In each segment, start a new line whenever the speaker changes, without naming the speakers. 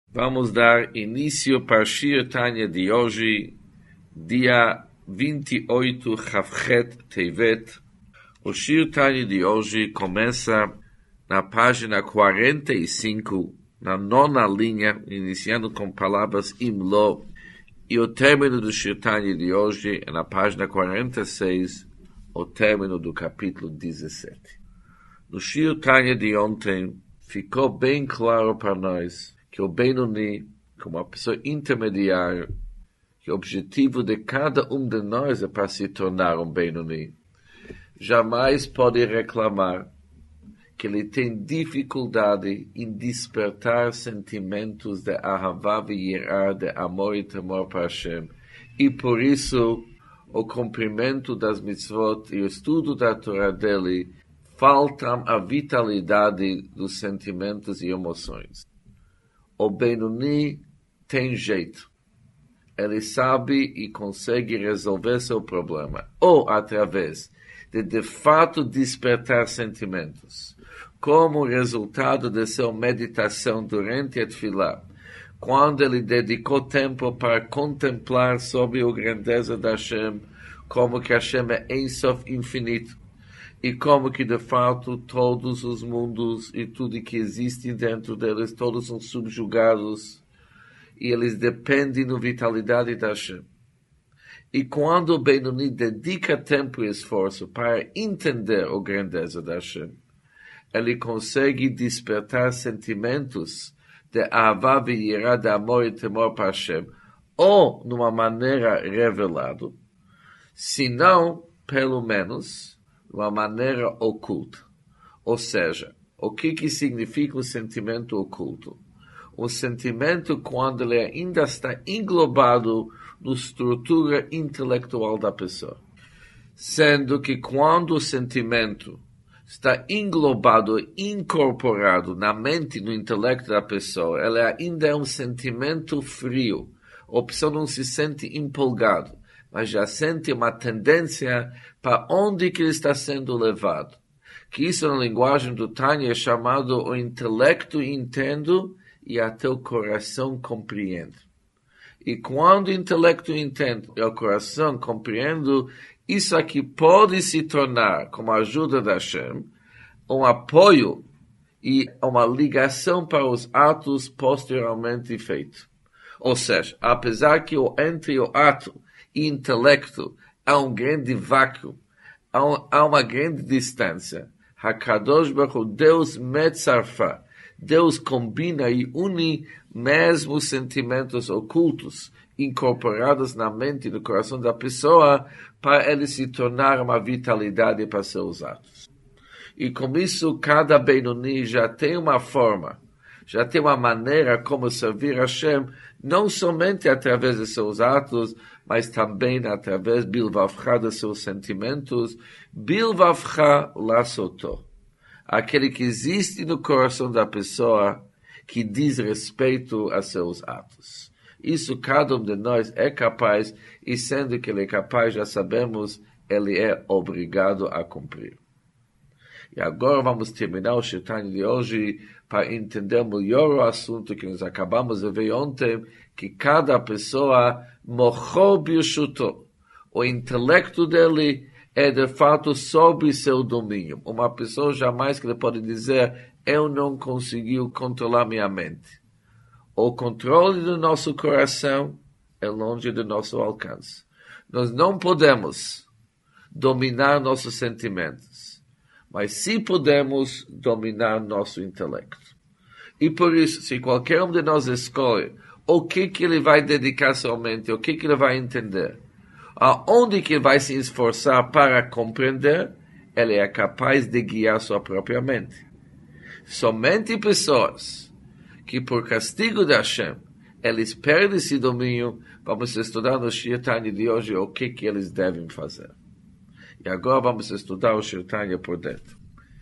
Vamos dar início para Shir Tanya de hoje, dia 28, Chavchet Tevet. O Shir Tanya de hoje começa na página 45, na nona linha, iniciando com palavras Imlo, e o término do Shir Tanya de hoje é na página 46, o término do capítulo 17. No Shir Tanya de ontem, ficou bem claro para nós que o Benoni, como uma pessoa intermediária, que o objetivo de cada um de nós é para se tornar um Benoni, jamais pode reclamar que ele tem dificuldade em despertar sentimentos de ahavá e yirá, de amor e temor para Hashem. E por isso, o cumprimento das mitzvot e o estudo da Torá dele faltam a vitalidade dos sentimentos e emoções. O Benoni tem jeito. Ele sabe e consegue resolver seu problema. Ou através de fato despertar sentimentos. Como resultado de sua meditação durante a Tefilá. Quando ele dedicou tempo para contemplar sobre a grandeza de Hashem. Como que Hashem é Ein Sof infinito. E como que, de fato, todos os mundos e tudo que existe dentro deles, todos são subjugados. E eles dependem da vitalidade da Hashem. E quando o Benoni dedica tempo e esforço para entender a grandeza da Hashem, ele consegue despertar sentimentos de ahavá e yirá, de amor e temor para Hashem, ou numa maneira revelada, se não, pelo menos, de uma maneira oculta. Ou seja, o que significa um sentimento oculto? Um sentimento quando ele ainda está englobado na estrutura intelectual da pessoa. Sendo que quando o sentimento está englobado, incorporado na mente e no intelecto da pessoa, ele ainda é um sentimento frio. A pessoa não se sente empolgado, mas já sente uma tendência para onde que ele está sendo levado. Que isso na linguagem do Tanya é chamado o intelecto entende e até o coração compreende. E quando o intelecto entende e o coração compreende, isso aqui pode se tornar, com a ajuda da Hashem, um apoio e uma ligação para os atos posteriormente feitos. Ou seja, apesar que entre o ato e intelecto há um grande vácuo, há uma grande distância. HaKadosh Baruch Hu, Deus metzarfa, Deus combina e une mesmo os sentimentos ocultos incorporados na mente e no coração da pessoa para ele se tornar uma vitalidade para seus atos. E com isso, cada Benoni já tem uma forma, já tem uma maneira como servir a Hashem, não somente através de seus atos, mas também através bilvavcha de seus sentimentos, bilvavcha lasoto. Aquele que existe no coração da pessoa que diz respeito a seus atos. Isso cada um de nós é capaz, e sendo que ele é capaz, já sabemos, ele é obrigado a cumprir. E agora vamos terminar o Shir Tanya de hoje para entender melhor o assunto que nós acabamos de ver ontem, que cada pessoa mochou birshuto. O intelecto dele é de fato sob seu domínio. Uma pessoa jamais que ele pode dizer, eu não consegui controlar minha mente. O controle do nosso coração é longe do nosso alcance. Nós não podemos dominar nossos sentimentos, mas sim podemos dominar nosso intelecto. E por isso, se qualquer um de nós escolhe o que ele vai dedicar somente, o que ele vai entender, aonde que vai se esforçar para compreender, ele é capaz de guiar sua própria mente. Somente pessoas que por castigo de Hashem, eles perdem esse domínio, vamos estudar no Shir Tanya de hoje o que eles devem fazer. E agora vamos estudar o Shir Tanya por dentro.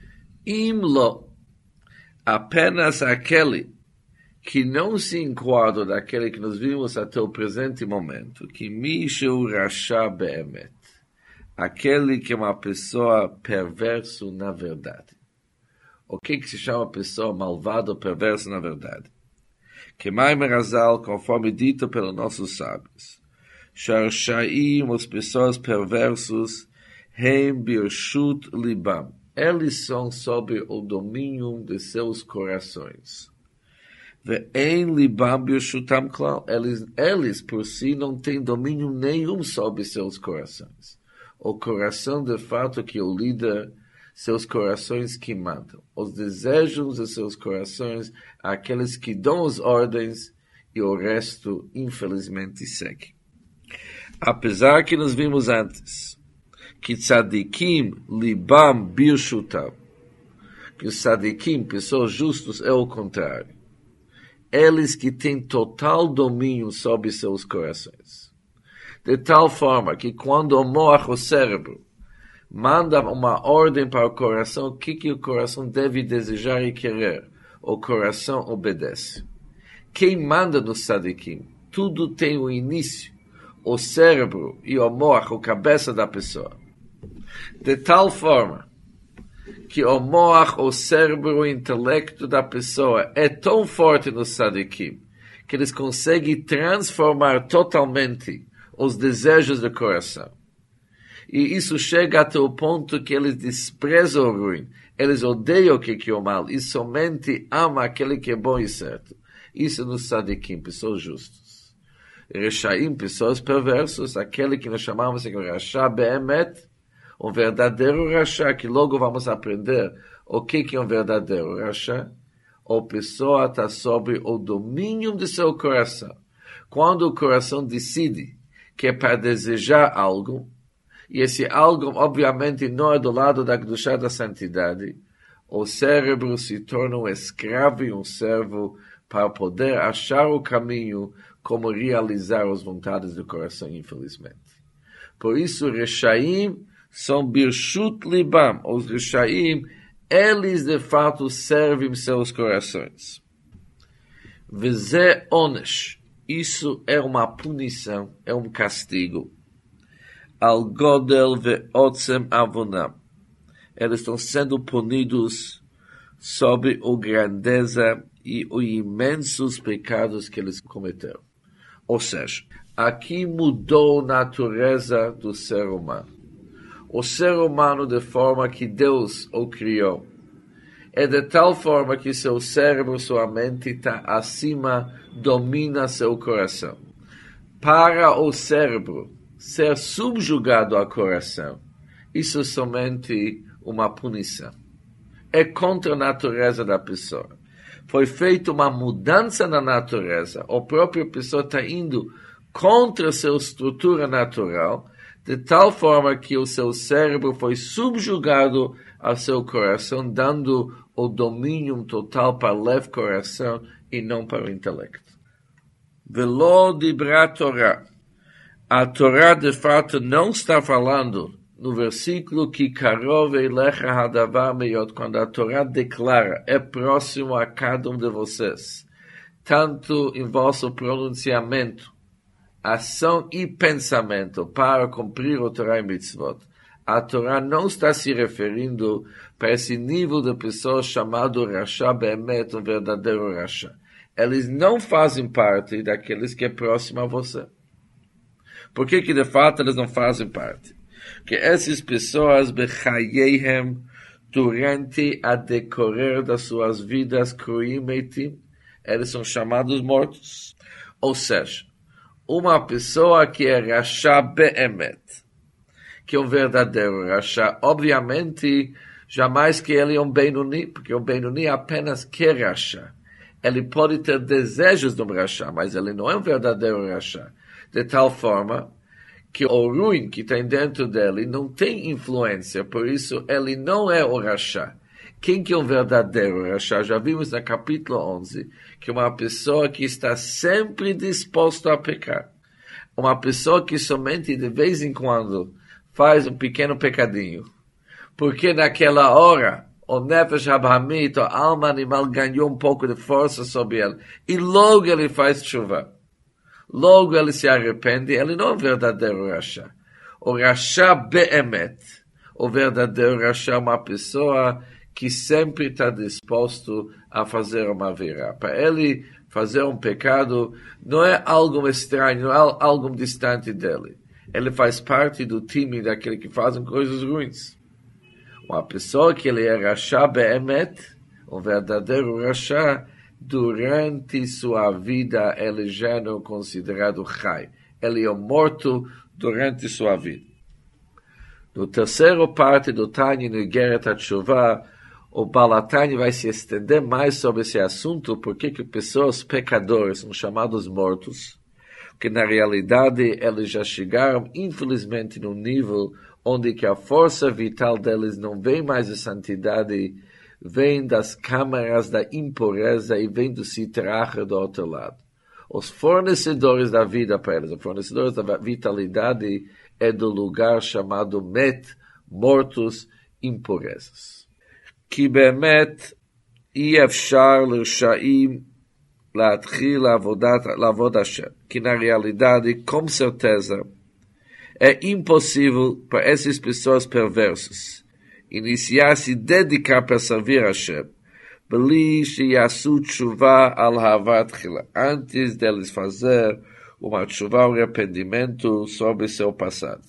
Imlo, apenas aquele que não se enquadra daquele que nós vimos até o presente momento, que Mishu Rasha Be'emet, aquele que é uma pessoa perverso na verdade. O que se chama pessoa malvada ou perversa na verdade? Que Maimer Azal, conforme dito pelos nossos sábios. Sharshaim, as pessoas perversos, Hem Birshut Libam. Eles são sob o domínio de seus corações. Ve'en Libam Birshutam Klal. Eles por si não têm domínio nenhum sobre seus corações. O coração, de fato, que o líder, seus corações que mandam. Os desejos de seus corações, aqueles que dão as ordens, e o resto, infelizmente, segue. Apesar que nós vimos antes, que tzadikim libam birshutam, que os tzadikim, pessoas justas, é o contrário. Eles que têm total domínio sobre seus corações. De tal forma que quando o moach, o cérebro, manda uma ordem para o coração, o que o coração deve desejar e querer? O coração obedece. Quem manda no tzadikim? Tudo tem o início, o cérebro e o moach, a cabeça da pessoa. De tal forma que o moach, o cérebro, o intelecto da pessoa é tão forte no tzadikim que eles conseguem transformar totalmente os desejos do coração. E isso chega até o ponto que eles desprezam o ruim. Eles odeiam o que é o mal e somente amam aquele que é bom e certo. Isso nos tzadikim, pessoas justas. Reshaim, pessoas perversas, aquele que nós chamamos de Rasha Be'emet, um verdadeiro Rasha, que logo vamos aprender o que é um verdadeiro Rasha. A pessoa está sob o domínio de seu coração. Quando o coração decide que é para desejar algo, e esse algo, obviamente, não é do lado da Kedushá da santidade, o cérebro se torna um escravo e um servo para poder achar o caminho como realizar as vontades do coração, infelizmente. Por isso, Reshaim são Birshut Libam. Os Reshaim, eles de fato servem seus corações. Veze Onesh. Isso é uma punição, é um castigo. Al Godel ve'otzem avonam. Eles estão sendo punidos sob a grandeza e os imensos pecados que eles cometeram. Ou seja, aqui mudou a natureza do ser humano. O ser humano, de forma que Deus o criou, é de tal forma que seu cérebro, sua mente está acima, domina seu coração. Para o cérebro ser subjugado ao coração, isso é somente uma punição. É contra a natureza da pessoa. Foi feita uma mudança na natureza. A própria pessoa está indo contra sua estrutura natural, de tal forma que o seu cérebro foi subjugado ao seu coração, dando o domínio total para o leve coração e não para o intelecto. Velo dibra Torá. A Torá, de fato, não está falando no versículo que karov elecha hadavar meyot, quando a Torá declara, é próximo a cada um de vocês, tanto em vosso pronunciamento, ação e pensamento para cumprir o Torá e mitzvot. A Torá não está se referindo para esse nível de pessoas chamado Rasha Be'emet, um verdadeiro Rasha. Eles não fazem parte daqueles que é próximo a você. Por que de fato eles não fazem parte? Porque essas pessoas, bechayeihem, durante a decorrer das suas vidas, kruim, eles são chamados mortos. Ou seja, uma pessoa que é Rasha Be'emet, que é um verdadeiro Rasha, obviamente, jamais que ele é um Benoni, porque o Benoni apenas quer Rasha. Ele pode ter desejos de um Rasha, mas ele não é um verdadeiro Rasha. De tal forma que o ruim que tem dentro dele não tem influência, por isso ele não é o Rasha. Quem que é um verdadeiro Rasha? Já vimos no capítulo 11, que é uma pessoa que está sempre disposta a pecar. Uma pessoa que somente de vez em quando faz um pequeno pecadinho. Porque naquela hora, o Nefesh Abhamit, a alma animal, ganhou um pouco de força sobre ele. E logo ele faz chuva. Logo ele se arrepende. Ele não é um verdadeiro Rasha. O Rasha Be'emet, o verdadeiro Rasha, é uma pessoa que sempre está disposto a fazer uma virá. Para ele fazer um pecado não é algo estranho, não é algo distante dele. Ele faz parte do time daquele que fazem coisas ruins. Uma pessoa que ele é rachá be'emet, um verdadeiro rachá, durante sua vida ele já não é considerado chai. Ele é morto durante sua vida. No terceiro parte do Tanya, no Igeret HaTeshuvah, o Baal HaTanya vai se estender mais sobre esse assunto, porque que pessoas pecadores são chamados mortos, que na realidade eles já chegaram, infelizmente, num nível onde que a força vital deles não vem mais da santidade, vem das câmaras da impureza e vem do Sitra do outro lado. Os fornecedores da vida para eles, os fornecedores da vitalidade, é do lugar chamado Met, mortos, impurezas. כי באמת אי אפשר לרשעים להתחיל לעבוד השם. כי na realidade, com certeza, é impossível para essas pessoas perversas iniciar se dedicar para servir a Hashem, beli שיעשו תשובה על אהבה תחילה, antes deles fazer uma tshuva, um arrependimento sobre seu passado.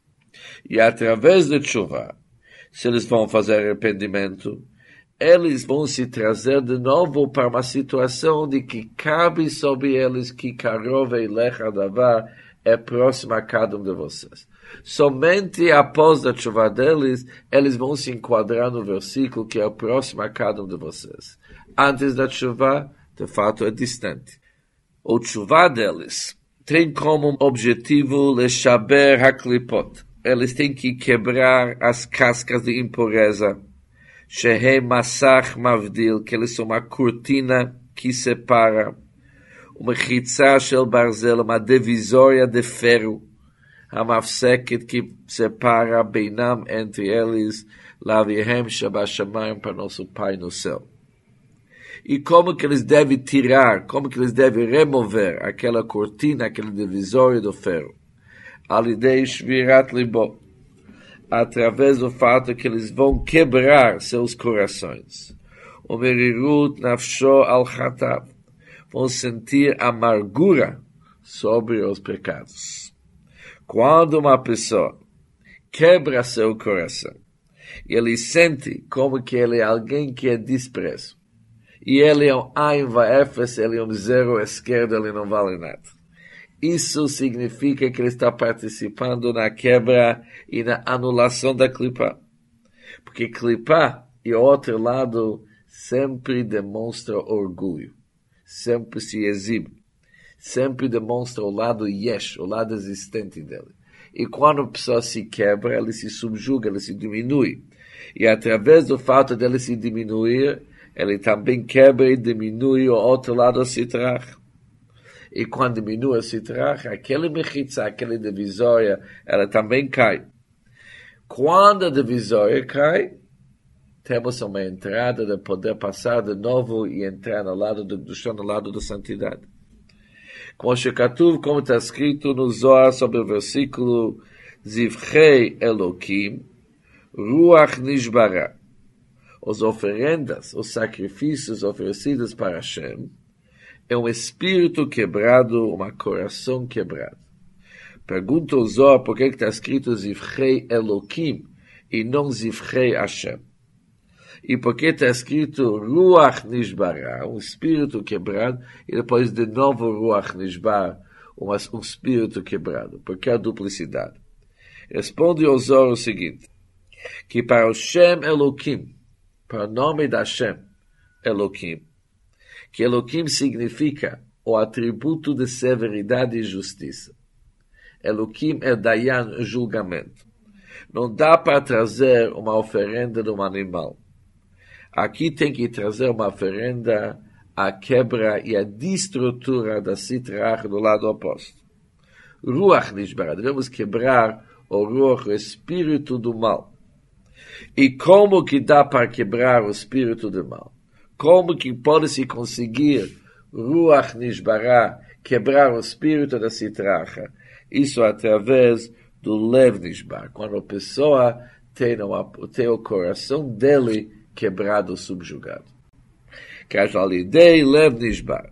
E através da tshuva, se eles vão fazer arrependimento, eles vão se trazer de novo para uma situação de que cabe sobre eles que karov elecha adavar é próximo a cada um de vocês. Somente após a tshuva deles, eles vão se enquadrar no versículo que é próximo a cada um de vocês. Antes da tshuva, de fato, é distante. O tshuva deles tem como objetivo leshaber haklipot. Eles têm que quebrar as cascas de impureza. Shehei Masach Mavdil, que eles são uma cortina que separa. Uma chitzá shel barzel, uma divisória de ferro. Hamafseket, que separa beinam entre eles, lavihem shabashamayim, para nosso Pai no céu. E como que eles devem tirar, como que eles devem remover aquela cortina, aquele divisório do ferro? Alidei shvirat libo, através do fato que eles vão quebrar seus corações. O merirut nafsho al chatav, vão sentir amargura sobre os pecados. Quando uma pessoa quebra seu coração, e ele sente como que ele é alguém que é desprezo, e ele é um ain vaefes, ele é um zero esquerdo, ele não vale nada. Isso significa que ele está participando na quebra e na anulação da clipá. Porque clipá e o outro lado sempre demonstra orgulho, sempre se exibe, sempre demonstra o lado yesh, o lado existente dele. E quando a pessoa se quebra, ele se subjuga, ele se diminui. E através do fato dele se diminuir, ele também quebra e diminui o outro lado se traz. E quando diminui a citracha, aquele mechitza, aquele divisória, ela também cai. Quando a divisória cai, temos uma entrada de poder passar de novo e entrar no lado do chão, no lado da santidade. Como está escrito no Zohar sobre o versículo Zivchei Elokim, Ruach Nishbara. Os oferendas, os sacrifícios oferecidos para Hashem, é um espírito quebrado, um coração quebrado. Pergunta o Zohar por que está escrito Zivchei Elokim e não Zivchei Hashem. E por que está escrito Ruach Nishbara, um espírito quebrado, e depois de novo Ruach Nishbar, um espírito quebrado. Por que a duplicidade? Responde o Zohar o seguinte, que para o Shem Elokim, para o nome da Hashem Elokim, que Elokim significa o atributo de severidade e justiça. Elokim é Dayan, julgamento. Não dá para trazer uma oferenda de um animal. Aqui tem que trazer uma oferenda à quebra e à destrutura da citrach do lado oposto. Ruach Nishbara, devemos quebrar o Ruach, o espírito do mal. E como que dá para quebrar o espírito do mal? Como que pode-se conseguir Ruach Nishbara, quebrar o espírito da citracha? Isso através do Lev Nishbar, quando a pessoa tem o coração dele quebrado, subjugado. Kashalidei Lev Nishbar.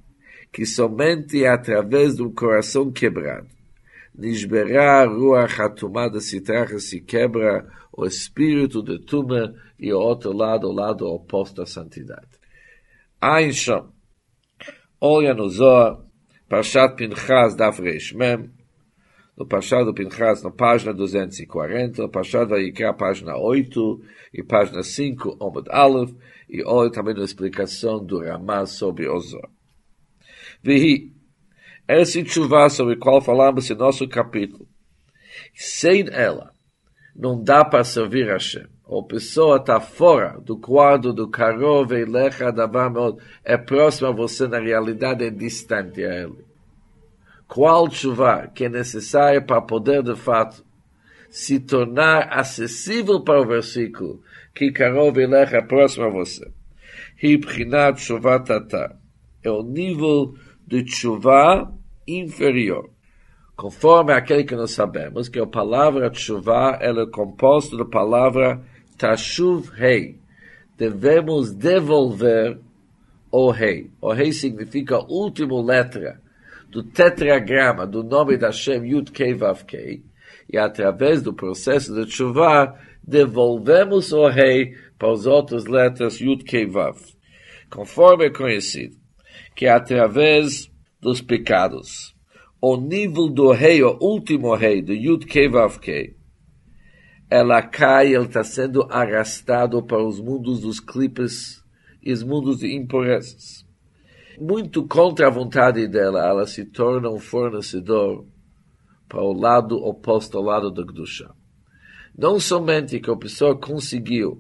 que somente através de um coração quebrado, Nishberá Ruach Hatumá da Sitracha, se quebra o espírito de Tuma, e o outro lado, o lado oposto à santidade. Ein Shom. Olha no Zohar, Parshat Pinchas Daf Reish Mem, no Parshat do Pinchas, na página 240, no Parshat Vayikra, página 8, e página 5, Omud Aleph, e olha também na explicação do Ramah sobre o Zohar. Vihi, essa tshuva sobre a qual falamos em nosso capítulo, sem ela, não dá para servir a Hashem. A pessoa está fora do quadro do Karov Eilecha Davar Meod, é próximo a você, na realidade é distante a ele. Qual tshuva que é necessária para poder, de fato, se tornar acessível para o versículo que Karov Eilecha é próximo a você? Hibchinat tshuva tatar. É o nível de tshuva inferior. Conforme aquele que nós sabemos, que a palavra tshuva ela é composta da palavra tashuv hei. Devemos devolver o rei. O rei significa a última letra do tetragrama do nome da Hashem Yud Kei Vav Kei. E através do processo de tshuva, devolvemos o rei para as outras letras Yud Kei Vav. Conforme é conhecido, que através dos pecados, o nível do rei, o último rei, do Yud Kei Vav Kei, ela cai, ele está sendo arrastado para os mundos dos clipes e os mundos de impurezas. Muito contra a vontade dela, ela se torna um fornecedor para o lado oposto ao lado da Kedusha. Não somente que a pessoa conseguiu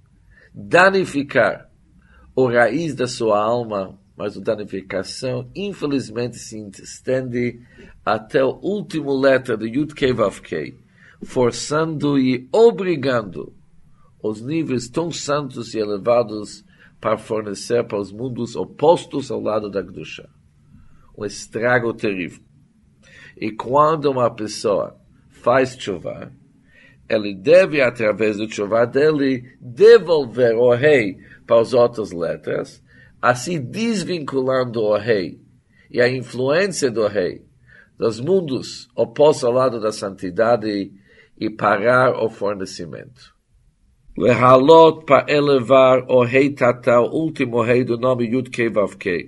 danificar o raiz da sua alma, mas a danificação, infelizmente, se estende até a última letra do Yud Kei Vav Kei, forçando e obrigando os níveis tão santos e elevados para fornecer para os mundos opostos ao lado da Kedusha. Um estrago terrível. E quando uma pessoa faz tshuva, ele deve, através do tshuva dele, devolver o rei para as outras letras, assim desvinculando o rei e a influência do rei dos mundos opostos ao lado da santidade e parar o fornecimento. Lehalot para elevar o rei Tatá, o último rei do nome Yud Kei Vav Kei.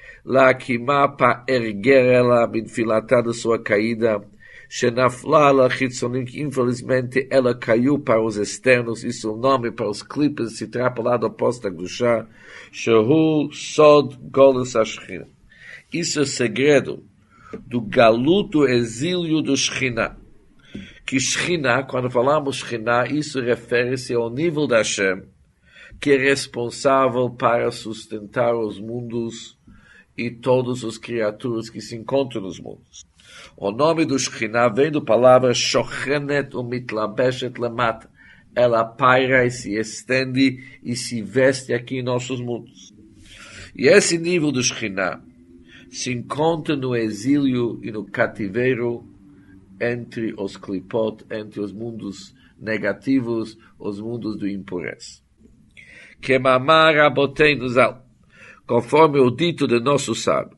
Lakimá para erguer ela, benfilatá da sua caída, Shenafla ala chitzonim, que infelizmente ela caiu para os externos, e seu nome para os clipes se trapa ao lado oposto da Kedusha, Shehu Sod Golus Ashchina. Isso é o segredo do galuto exílio do Shechina. Que Shechina, quando falamos Shechina, isso refere-se ao nível da Hashem, que é responsável para sustentar os mundos e todas as criaturas que se encontram nos mundos. O nome do Shechina vem da palavra Shochenet umitlabeshet lemata. Ela paira e se estende e se veste aqui em nossos mundos. E esse nível do Shechina se encontra no exílio e no cativeiro entre os klipot, entre os mundos negativos, os mundos do impureza. Que mamar aboteinu zal, conforme o dito de nosso sábio,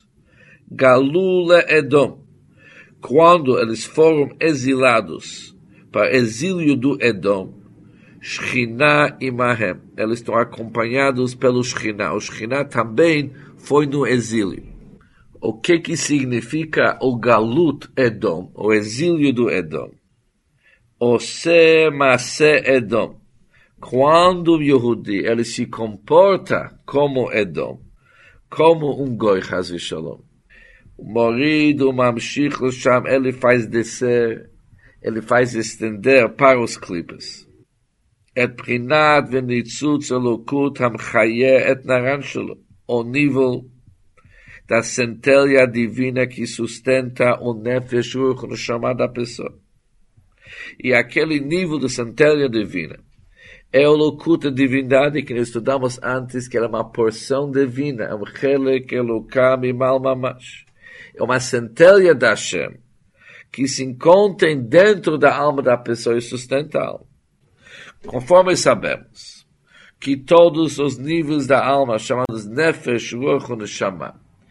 Galule Edom, quando eles foram exilados para exílio do Edom, Shechina imahem, eles estão acompanhados pelo Shechina. O Shechina também foi no exílio. O que significa o Galut Edom, o exílio do Edom? Ose Masé Edom. Quando o Yehudi ele se comporta como Edom, como um Goi, Chas v'Shalom, o morido, o mamshich l'sham, ele faz descer, ele faz estender para os clipes. Et prinat v'nitzutz elokut hamchaye et naran shelo. O nível da centelha divina que sustenta o nefesh ruach neshama da pessoa. E aquele nível de centelha divina é o locuto da divindade que nós estudamos antes, que era uma porção divina, é um chelek elokam imal mamash. É uma centelha da Hashem que se encontra dentro da alma da pessoa e sustenta a alma. Conforme sabemos que todos os níveis da alma, chamados nefesh ruach neshama,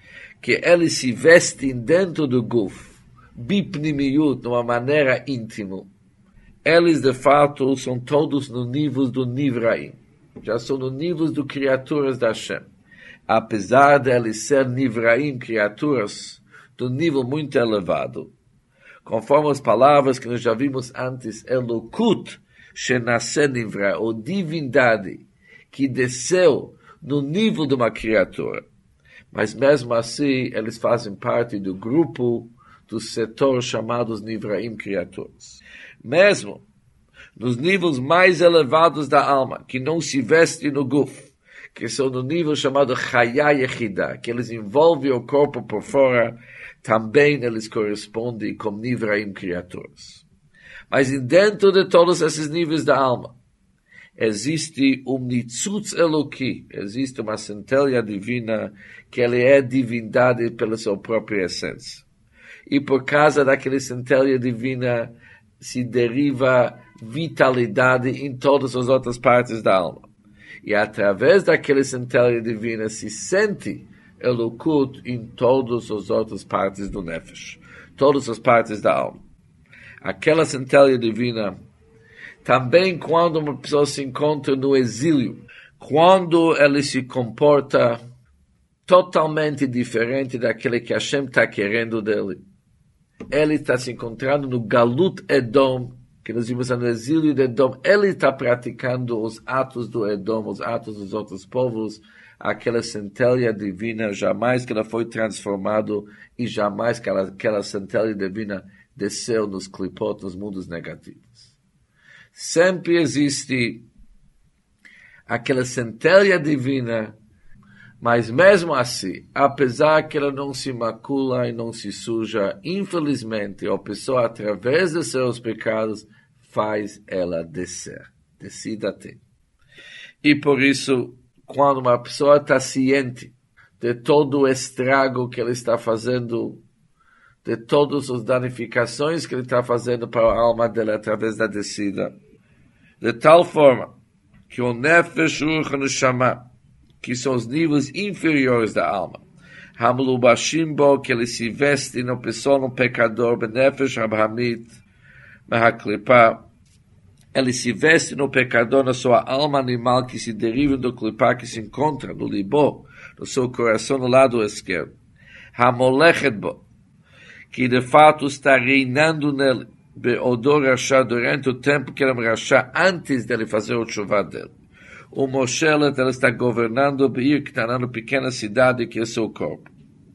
que eles se vestem dentro do guf, bipnimiut, de uma maneira íntima. Eles, de fato, são todos no nível do Nivraim. Já são no nível de criaturas da Hashem. Apesar de eles ser Nivraim, criaturas do nível muito elevado, conforme as palavras que nós já vimos antes, Elokut, Shenase Nivra, ou divindade, que desceu no nível de uma criatura. Mas mesmo assim, eles fazem parte do grupo, do setor chamados Nivraim, criaturas. Mesmo nos níveis mais elevados da alma, que não se vestem no guf, que são no nível chamado Chaya Yechida, que eles envolvem o corpo por fora, também eles correspondem como Nivraim, criaturas. Mas dentro de todos esses níveis da alma, existe Nitzutz Eloki, existe uma centelha divina, que ele é divindade pela sua própria essência. E por causa daquela centelha divina, se deriva vitalidade em todas as outras partes da alma. E através daquela centelha divina se sente Elokut em todas as outras partes do Nefesh, todas as partes da alma. Aquela centelha divina, também quando uma pessoa se encontra no exílio, quando ele se comporta totalmente diferente daquele que Hashem está querendo dele, ele está se encontrando no Galut Edom, que nós vimos no exílio de Edom, ele está praticando os atos do Edom, os atos dos outros povos, aquela centelha divina, jamais que ela foi transformada e jamais que aquela centelha divina desceu nos clipot, nos mundos negativos. Sempre existe aquela centelha divina, mas mesmo assim, apesar que ela não se macula e não se suja, infelizmente, a pessoa, através de seus pecados, faz ela descer, decida ter. E por isso, quando uma pessoa está ciente de todo o estrago que ele está fazendo, de todas as danificações que ele está fazendo para a alma dele através da descida, de tal forma que o Nefesh Ruach Neshama, que são os níveis inferiores da alma, Hamlubashim bo, que ele se veste no pessoa, no pecador, Benefesh Abrahamit, Mahaklipa, ele se veste no pecador, na sua alma animal, que se deriva do clipá, que se encontra no libo, no seu coração, no lado esquerdo. Hamolechet bo, que de fato está reinando nele, Beodor Rasha, durante o tempo que ele Rasha, antes dele fazer o chuvá dele. O Moshelet, ele está governando Beir, que está na pequena cidade que é seu corpo.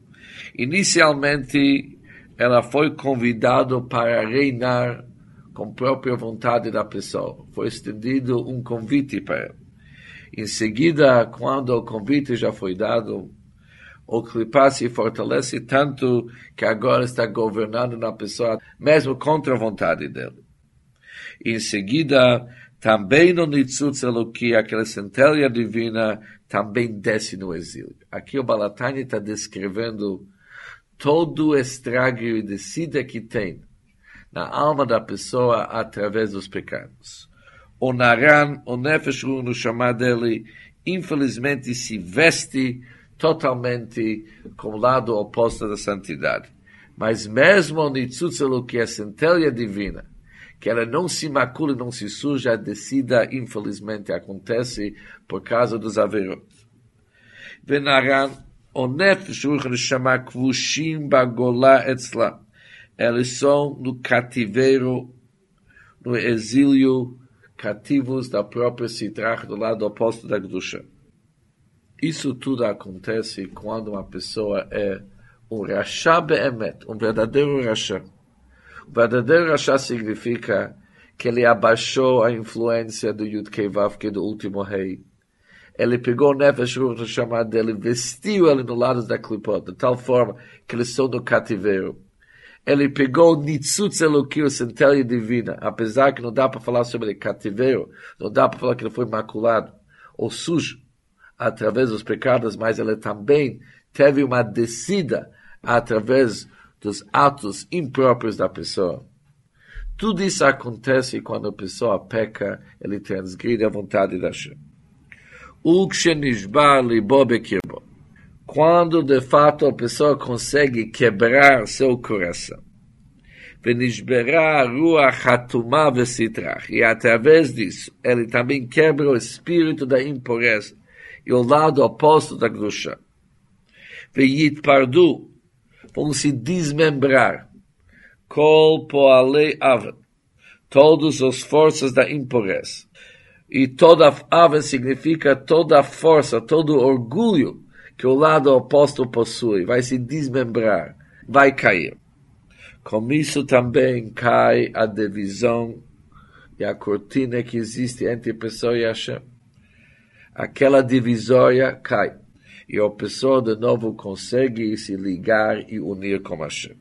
Inicialmente, ela foi convidada para reinar com própria vontade da pessoa. Foi estendido um convite para ela. Em seguida, quando o convite já foi dado, o Klipá se fortalece tanto que agora está governando na pessoa, mesmo contra a vontade dele. Em seguida, também no Nitzutz Eloki, aquela centelha divina, também desce no exílio. Aqui o Balatani está descrevendo todo o estrago e descida que tem na alma da pessoa através dos pecados. O Naran, o Nefesh Ruach Neshama dele, infelizmente se veste totalmente com o lado oposto da santidade. Mas mesmo o Nitzutz Eloki, a centelha divina, que ela não se macula, não se suja, a descida, infelizmente, acontece por causa dos averot. Venaran, o Nefesh Ruach Neshama kvushim bagola etzla. Eles são no cativeiro, no exílio, cativos da própria Sitrach, do lado oposto da Kedusha. Isso tudo acontece quando uma pessoa é um Rasha Be'emet, um verdadeiro Rasha. O verdadeiro Rasha significa que ele abaixou a influência do Yud Kei Vav, que é do último rei. Ele pegou o Nefesh Ruach Neshama dele, vestiu ele no lado da Klipot, de tal forma que eles são no cativeiro. Ele pegou o Nitzutz Eloki, a centelha divina, apesar que não dá para falar sobre ele cativeiro, não dá para falar que ele foi maculado ou sujo através dos pecados, mas ele também teve uma descida através dos atos impróprios da pessoa. Tudo isso acontece quando a pessoa peca, ele transgride a vontade da Hashem. quando de fato a pessoa consegue quebrar seu coração. E através disso, ele também quebra o espírito da impureza e o lado oposto da Kedusha. Vão se desmembrar, kol poalei aven, todas as forças da impureza. E toda aven significa toda a força, todo o orgulho que o lado oposto possui, vai se desmembrar, vai cair. Com isso também cai a divisão e a cortina que existe entre a pessoa e Hashem. Aquela divisória cai. E a pessoa de novo consegue se ligar e unir com Hashem.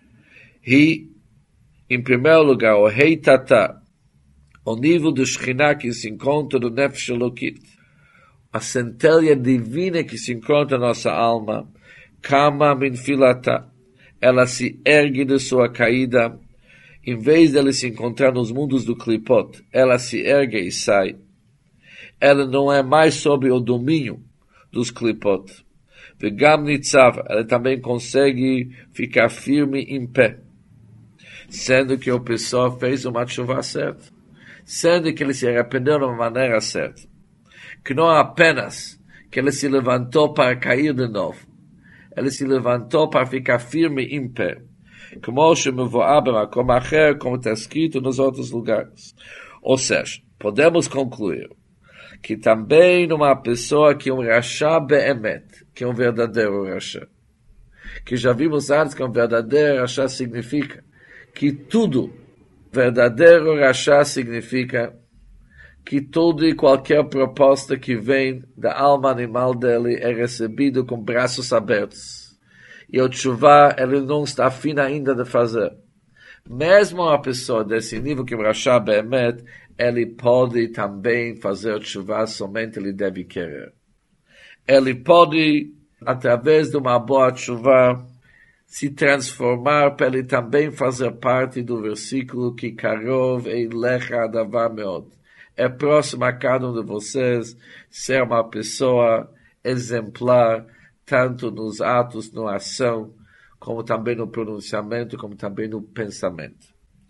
E, em primeiro lugar, o Rei Tata, o nível do Shekhinah que se encontra no Nefesh Elokit, a centelha divina que se encontra na nossa alma, Kama min filata, ela se ergue de sua caída, em vez de ela se encontrar nos mundos do Klipot, ela se ergue e sai. Ela não é mais sob o domínio dos Klipot. Vegam nitzav, ela também consegue ficar firme em pé, sendo que a pessoa fez uma tshuva certa, sendo que ele se arrependeu de uma maneira certa, que não apenas que ele se levantou para cair de novo, ele se levantou para ficar firme em pé, como está escrito nos outros lugares. Ou seja, podemos concluir que também numa pessoa que é um Rasha Be'emet, que é um verdadeiro Rasha, que já vimos antes que um verdadeiro Rasha significa que tudo, verdadeiro Rasha significa que toda e qualquer proposta que vem da alma animal dele é recebido com braços abertos. E o tshuva, ele não está afim ainda de fazer. Mesmo uma pessoa desse nível que Rasha Be'emet, ele pode também fazer tshuva, somente ele deve querer. Ele pode, através de uma boa tshuva, se transformar para ele também fazer parte do versículo que Karov eilecha adavar meod. É próximo a cada um de vocês ser uma pessoa exemplar, tanto nos atos, na ação, como também no pronunciamento, como também no pensamento.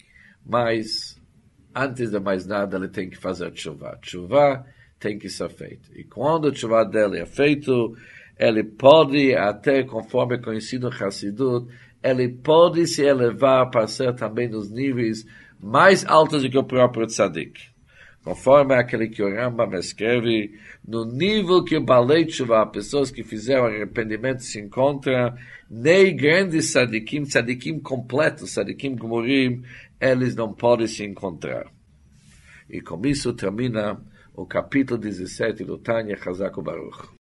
Mas, antes de mais nada, ele tem que fazer tshuva. Tshuva tem que ser feito. E quando o tshuva dele é feito, ele pode, até conforme é conhecido no Hassidut, ele pode se elevar para ser também nos níveis mais altos do que o próprio tzadik. Conforme aquele que o Rambam escreve, no nível que o Balei Tshuva, pessoas que fizeram arrependimento se encontram, nem grandes tzadikim completos, tzadikim gmurim, eles não podem se encontrar. E com isso termina o capítulo 17 do Tanya Chazak Baruch.